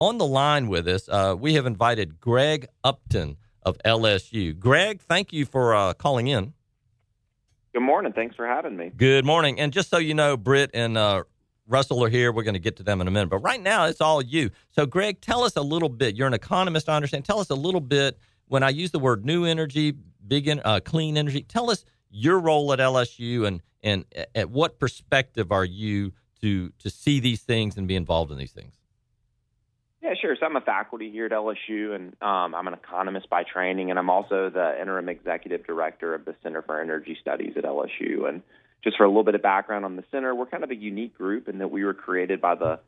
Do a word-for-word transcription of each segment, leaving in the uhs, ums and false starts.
on the line with us, uh, we have invited Greg Upton of L S U. Greg, thank you for uh, calling in. Good morning. Thanks for having me. Good morning. And just so you know, Britt and uh, Russell are here. We're going to get to them in a minute. But right now, it's all you. So, Greg, tell us a little bit. You're an economist, I understand. Tell us a little bit. When I use the word new energy, big, in, uh, clean energy, tell us your role at L S U and and at what perspective are you to to see these things and be involved in these things? Yeah, sure. So I'm a faculty here at L S U, and um, I'm an economist by training, and I'm also the interim executive director of the Center for Energy Studies at L S U. And just for a little bit of background on the center, we're kind of a unique group in that we were created by the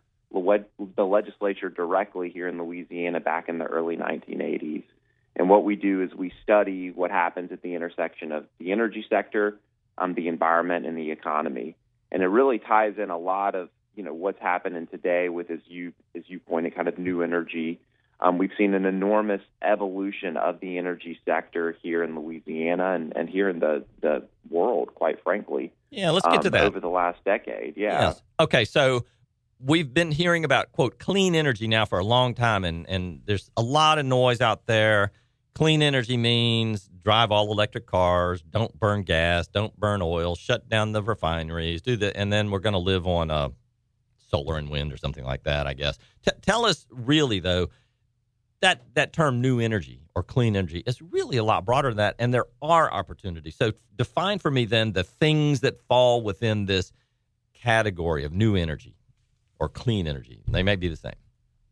the legislature directly here in Louisiana back in the early nineteen eighties. And what we do is we study what happens at the intersection of the energy sector, um, the environment, and the economy. And it really ties in a lot of you know, what's happening today with, as you as you pointed, kind of new energy. Um, we've seen an enormous evolution of the energy sector here in Louisiana and, and here in the, the world, quite frankly. Yeah, let's get um, to that. Over the last decade, yeah. Yes. Okay, so we've been hearing about, quote, clean energy now for a long time, and, and there's a lot of noise out there. Clean energy means drive all electric cars, don't burn gas, don't burn oil, shut down the refineries, do the, and then we're going to live on a solar and wind or something like that, I guess. T- tell us really, though, that that term new energy or clean energy is really a lot broader than that, and there are opportunities. So define for me, then, the things that fall within this category of new energy or clean energy. They may be the same.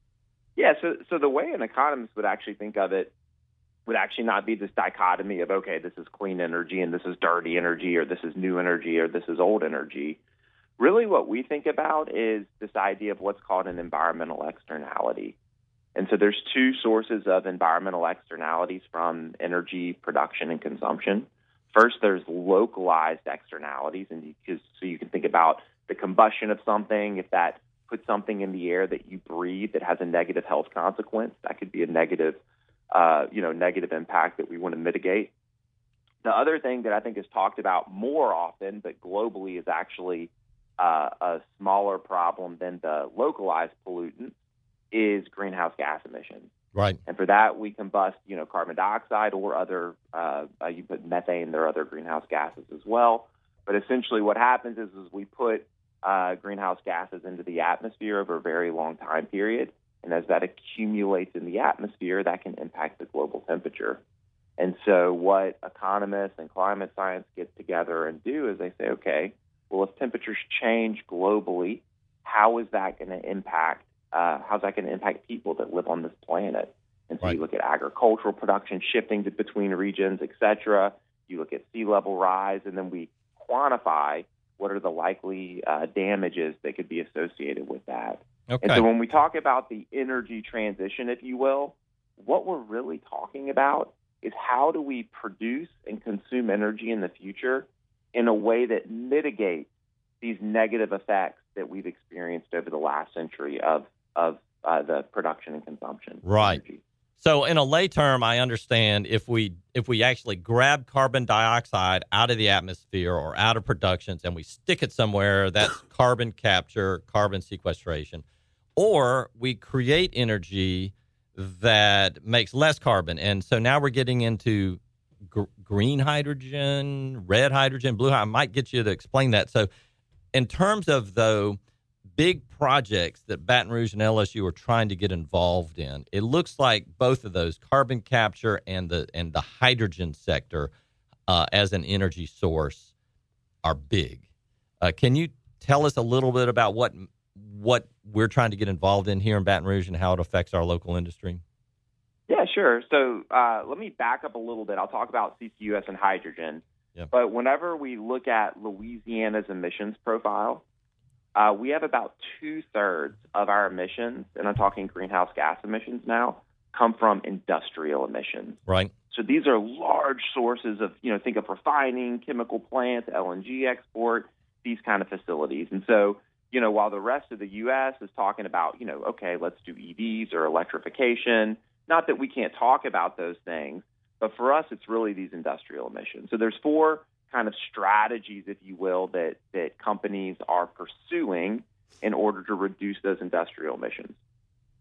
Yeah, so, so the way an economist would actually think of it would actually not be this dichotomy of, okay, this is clean energy and this is dirty energy, or this is new energy or this is old energy. Really what we think about is this idea of what's called an environmental externality. And so there's two sources of environmental externalities from energy production and consumption. First, there's localized externalities, and you, so you can think about the combustion of something. If that puts something in the air that you breathe that has a negative health consequence, that could be a negative, uh, you know, negative impact that we want to mitigate. The other thing that I think is talked about more often, but globally is actually Uh, a smaller problem than the localized pollutant, is greenhouse gas emissions. Right. And for that, we combust, you know, carbon dioxide or other, uh, uh, you put methane, there are other greenhouse gases as well. But essentially what happens is, is we put uh, greenhouse gases into the atmosphere over a very long time period. And as that accumulates in the atmosphere, that can impact the global temperature. And so what economists and climate science get together and do is they say, okay, well, if temperatures change globally, how is that going to impact? Uh, how's that going to impact people that live on this planet? And so right. You look at agricultural production shifting to between regions, et cetera. You look at sea level rise, and then we quantify what are the likely uh, damages that could be associated with that. Okay. And so when we talk about the energy transition, if you will, what we're really talking about is how do we produce and consume energy in the future in a way that mitigates these negative effects that we've experienced over the last century of of uh, the production and consumption of right. energy. So in a lay term, I understand if we if we actually grab carbon dioxide out of the atmosphere or out of productions and we stick it somewhere, that's carbon capture, carbon sequestration, or we create energy that makes less carbon. And so now we're getting into G- green hydrogen, red hydrogen, blue hydrogen. I might get you to explain that. So in terms of, though, big projects that Baton Rouge and L S U are trying to get involved in, it looks like both of those, carbon capture and the and the hydrogen sector uh, as an energy source, are big. Uh, can you tell us a little bit about what what we're trying to get involved in here in Baton Rouge and how it affects our local industry? Yeah, sure. So uh, let me back up a little bit. I'll talk about C C U S and hydrogen. Yeah. But whenever we look at Louisiana's emissions profile, uh, we have about two-thirds of our emissions, and I'm talking greenhouse gas emissions now, come from industrial emissions. Right. So these are large sources of, you know, think of refining, chemical plants, L N G export, these kind of facilities. And so, you know, while the rest of the U S is talking about, you know, okay, let's do E Vs or electrification, not that we can't talk about those things, but for us, it's really these industrial emissions. So there's four kind of strategies, if you will, that, that companies are pursuing in order to reduce those industrial emissions.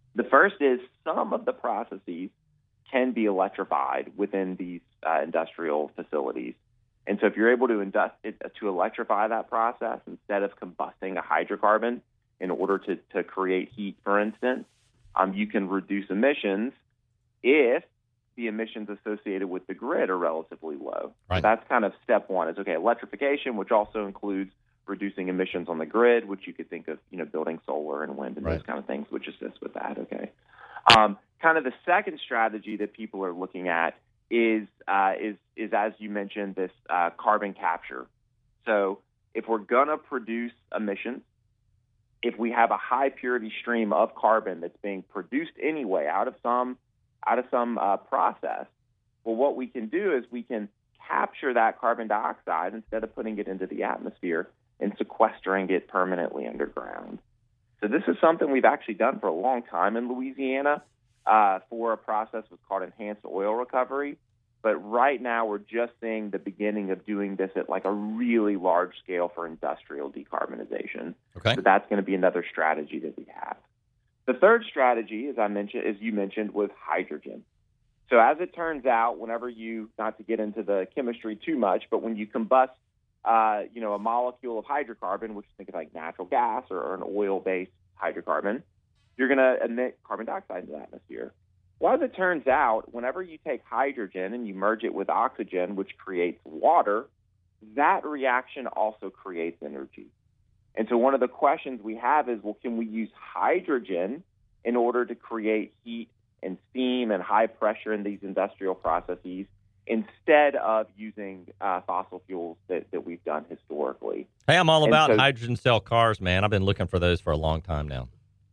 The first is some of the processes can be electrified within these uh, industrial facilities. And so if you're able to, indust- to electrify that process instead of combusting a hydrocarbon in order to, to create heat, for instance, um, you can reduce emissions if the emissions associated with the grid are relatively low. Right. So that's kind of step one is, okay, electrification, which also includes reducing emissions on the grid, which you could think of, you know, building solar and wind and right. those kind of things, which assist with that, okay? Um, kind of the second strategy that people are looking at is, uh, is, is as you mentioned, this uh, carbon capture. So if we're going to produce emissions, if we have a high purity stream of carbon that's being produced anyway out of some out of some uh, process, well, what we can do is we can capture that carbon dioxide instead of putting it into the atmosphere and sequestering it permanently underground. So this is something we've actually done for a long time in Louisiana uh, for a process that's called enhanced oil recovery. But right now we're just seeing the beginning of doing this at like a really large scale for industrial decarbonization. Okay. So that's going to be another strategy that we have. The third strategy, as I mentioned, as you mentioned, was hydrogen. So as it turns out, whenever you, not to get into the chemistry too much, but when you combust, uh, you know, a molecule of hydrocarbon, which you think of like natural gas or, or an oil-based hydrocarbon, you're going to emit carbon dioxide into the atmosphere. Well, as it turns out, whenever you take hydrogen and you merge it with oxygen, which creates water, that reaction also creates energy. And so one of the questions we have is, well, can we use hydrogen in order to create heat and steam and high pressure in these industrial processes instead of using uh, fossil fuels that, that we've done historically? Hey, I'm all And about so, hydrogen cell cars, man. I've been looking for those for a long time now.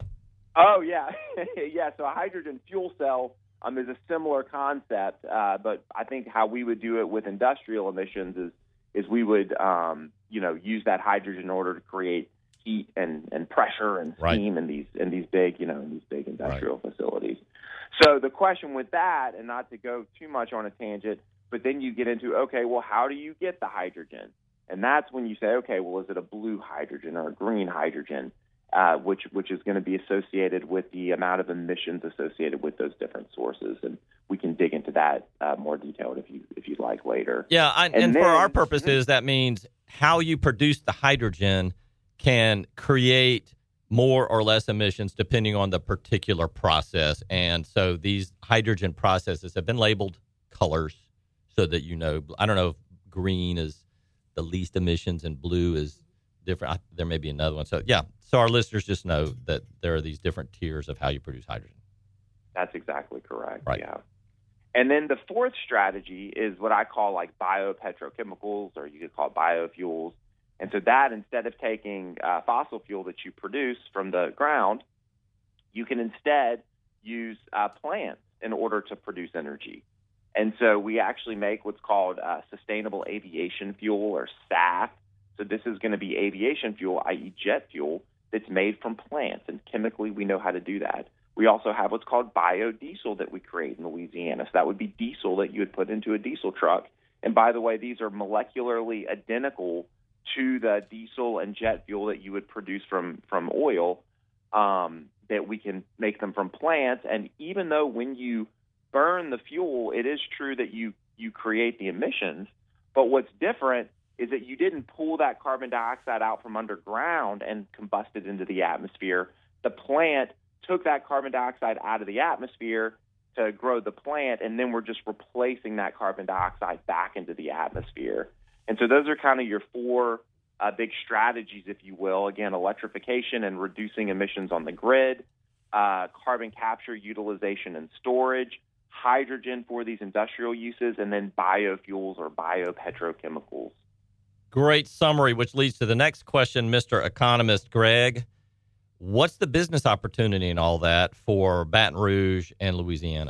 Oh, yeah. yeah, so a hydrogen fuel cell um, is a similar concept, uh, but I think how we would do it with industrial emissions is is we would, um, you know, use that hydrogen in order to create heat and, and pressure and steam right. in these in these big, you know, in these big industrial right. facilities. So the question with that, and not to go too much on a tangent, but then you get into, okay, well, how do you get the hydrogen? And that's when you say, okay, well, is it a blue hydrogen or a green hydrogen, uh, which which is going to be associated with the amount of emissions associated with those different sources. And we can dig into that uh, more detailed if you if you'd like later. Yeah, I, and, and then, for our purposes, that means how you produce the hydrogen can create more or less emissions depending on the particular process. And so these hydrogen processes have been labeled colors so that you know. I don't know if green is the least emissions and blue is different. I, there may be another one. So, yeah, so our listeners just know that there are these different tiers of how you produce hydrogen. That's exactly correct, right. yeah. And then the fourth strategy is what I call like biopetrochemicals, or you could call it biofuels. And so that, instead of taking uh, fossil fuel that you produce from the ground, you can instead use uh, plants in order to produce energy. And so we actually make what's called uh, sustainable aviation fuel, or S A F. So this is going to be aviation fuel, that is jet fuel, that's made from plants. And chemically, we know how to do that. We also have what's called biodiesel that we create in Louisiana. So that would be diesel that you would put into a diesel truck. And by the way, these are molecularly identical to the diesel and jet fuel that you would produce from, from oil, um, that we can make them from plants. And even though when you burn the fuel, it is true that you, you create the emissions, but what's different is that you didn't pull that carbon dioxide out from underground and combust it into the atmosphere. The plant took that carbon dioxide out of the atmosphere to grow the plant, and then we're just replacing that carbon dioxide back into the atmosphere. And so those are kind of your four uh, big strategies, if you will. Again, electrification and reducing emissions on the grid, uh, carbon capture, utilization, and storage, hydrogen for these industrial uses, and then biofuels or biopetrochemicals. Great summary, which leads to the next question, Mister Economist Greg. What's the business opportunity in all that for Baton Rouge and Louisiana?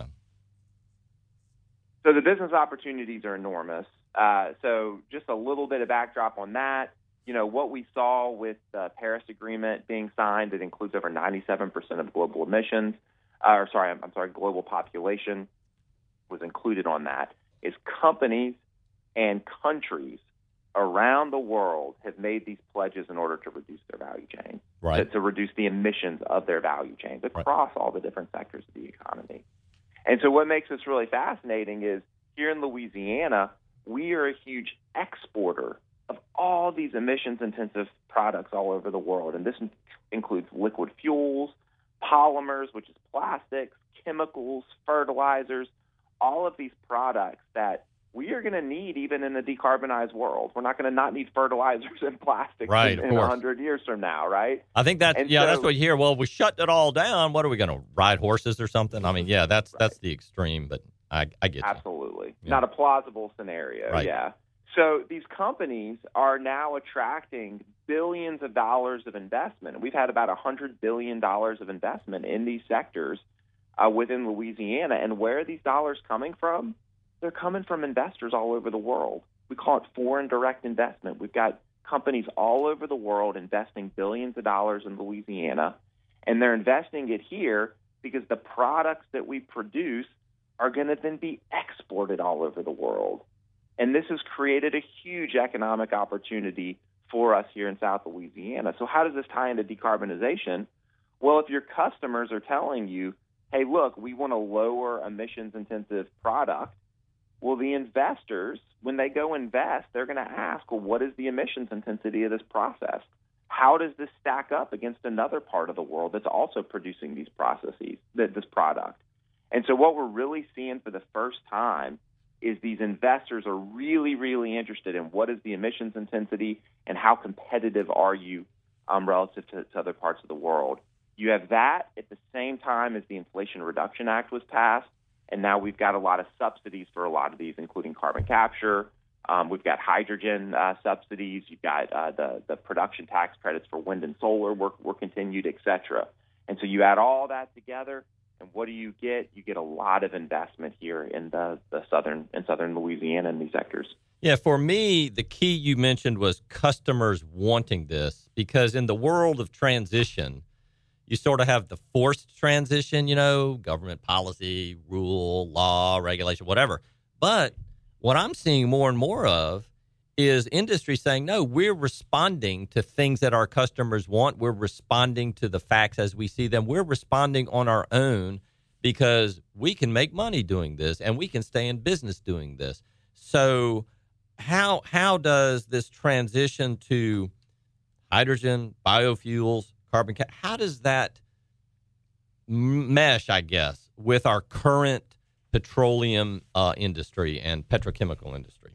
So the business opportunities are enormous. Uh, so just a little bit of backdrop on that. You know, what we saw with the Paris Agreement being signed, that includes over ninety-seven percent of global emissions, uh, or sorry, I'm, I'm sorry, global population was included on that, is companies and countries around the world have made these pledges in order to reduce their value chain, right. to, to reduce the emissions of their value chains across right. all the different sectors of the economy. And so what makes this really fascinating is here in Louisiana, we are a huge exporter of all these emissions-intensive products all over the world. And this includes liquid fuels, polymers, which is plastics, chemicals, fertilizers, all of these products that we are going to need even in a decarbonized world. We're not going to not need fertilizers and plastics right, in, in one hundred years from now, right? I think that's, and yeah, so, that's what you hear. Well, we shut it all down. What are we going to, ride horses or something? I mean, yeah, that's right. that's the extreme, but I, I get Absolutely. Yeah. Not a plausible scenario, right. yeah. So these companies are now attracting billions of dollars of investment. We've had about one hundred billion dollars of investment in these sectors uh, within Louisiana. And where are these dollars coming from? They're coming from investors all over the world. We call it foreign direct investment. We've got companies all over the world investing billions of dollars in Louisiana, and they're investing it here because the products that we produce are going to then be exported all over the world. And this has created a huge economic opportunity for us here in South Louisiana. So how does this tie into decarbonization? Well, if your customers are telling you, hey, look, we want a lower emissions-intensive product, well, the investors, when they go invest, they're going to ask, well, what is the emissions intensity of this process? How does this stack up against another part of the world that's also producing these processes, this product? And so what we're really seeing for the first time is these investors are really, really interested in what is the emissions intensity and how competitive are you um, relative to, to other parts of the world. You have that at the same time as the Inflation Reduction Act was passed, and now we've got a lot of subsidies for a lot of these, including carbon capture. Um, we've got hydrogen uh, subsidies. You've got uh, the, the production tax credits for wind and solar were, were continued, et cetera. And so you add all that together, and what do you get? You get a lot of investment here in the, the southern in southern Louisiana in these sectors. Yeah, for me, the key you mentioned was customers wanting this, because in the world of transition, you sort of have the forced transition, you know, government policy, rule, law, regulation, whatever. But what I'm seeing more and more of is industry saying, no, we're responding to things that our customers want. We're responding to the facts as we see them. We're responding on our own because we can make money doing this and we can stay in business doing this. So how how does this transition to hydrogen, biofuels, carbon capture, how does that mesh, I guess, with our current petroleum uh, industry and petrochemical industry?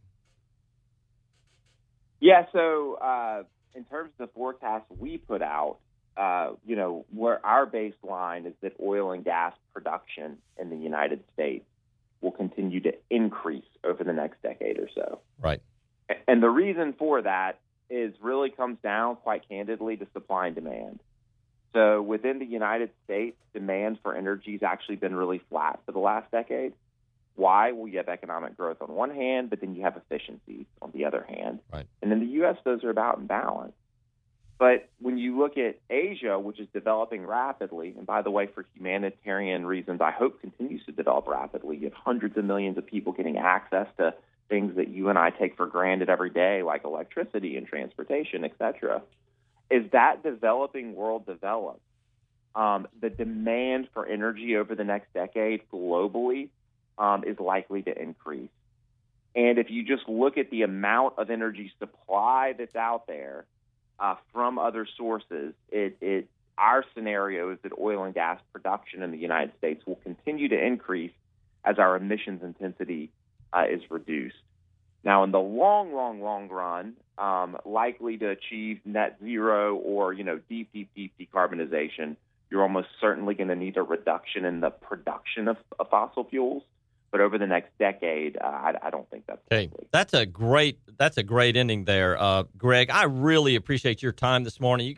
Yeah, so uh, in terms of the forecast we put out, uh, you know, where our baseline is that oil and gas production in the United States will continue to increase over the next decade or so. Right. And the reason for that is really comes down, quite candidly, to supply and demand. So within the United States, demand for energy has actually been really flat for the last decade. Why? Well, you have economic growth on one hand, but then you have efficiencies on the other hand. Right. And in the U S, those are about in balance. But when you look at Asia, which is developing rapidly, and by the way, for humanitarian reasons, I hope continues to develop rapidly, you have hundreds of millions of people getting access to things that you and I take for granted every day, like electricity and transportation, et cetera. As that developing world develops, um, the demand for energy over the next decade globally um, is likely to increase. And if you just look at the amount of energy supply that's out there uh, from other sources, it, it our scenario is that oil and gas production in the United States will continue to increase as our emissions intensity uh, is reduced. Now, in the long, long, long run, um, likely to achieve net zero or, you know, deep, deep, deep decarbonization, you're almost certainly going to need a reduction in the production of, of fossil fuels. But over the next decade, uh, I, I don't think that's okay. likely. That's a great that's a great ending there, uh, Greg. I really appreciate your time this morning. You,